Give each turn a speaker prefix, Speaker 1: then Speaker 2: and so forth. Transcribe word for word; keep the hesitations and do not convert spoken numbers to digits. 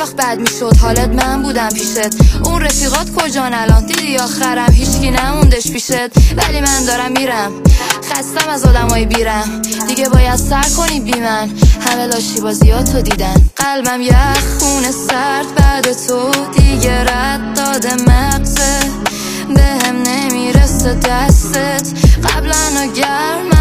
Speaker 1: آخ بد میشد حالت من بودم پیشت. اون رفیقات کجان الان؟ دیدی آخرم هیچکی نموندش پیشت. ولی من دارم میرم، خستم از آدمای بیرم. دیگه باید سر کنی بی من، همه لاشی بازیاتو دیدن. قلبم یخ خونه سرد بعد تو دیگه رد داده مغزه. به هم نمیرسه دستت قبلا گرم